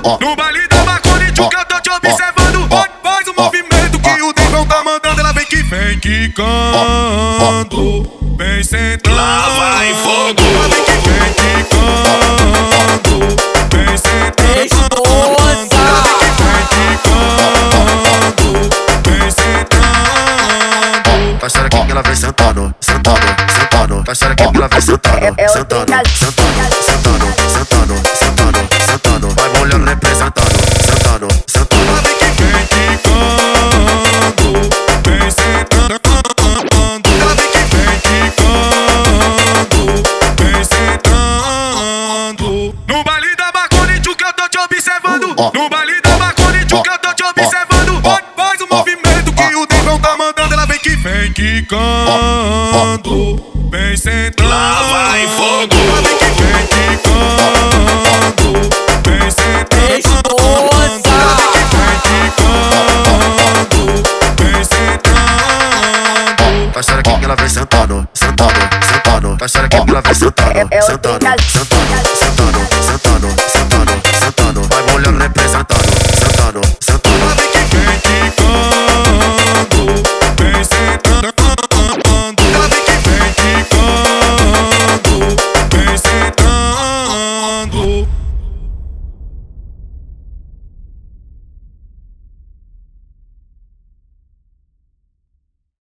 No baile da Marconi, que eu tô te observando. Faz o movimento que o Devão tá mandando. Ela vem quicando, vem sentando. Lá vai fogo. Ela vem quicando, vem sentando. Ela vem sentando. Tá xerequinha, ela vem sentando, sentando, sentando. Tá xerequinha, ela vem sentando, sentando, sentando, sentando, sentando, sentando, sentando. Vai molhando, representando, sentando, sentando. Ela vem quicando, vem sentando. Ela vem quicando, vem sentando. No baile da Marconi, que eu tô te observando. No baile da Marconi, que eu tô te observando. Faz o movimento que o Devão tá mandando. Ela vem quicando, vem sentando. Lá vai fogo. Ela vem quicando, vem sentando. Ela vem sentando. Tá xerequinha, ela vem sentando, sentando, sentando. Tá xerequinha, ela vem sentando, sentando, sentando.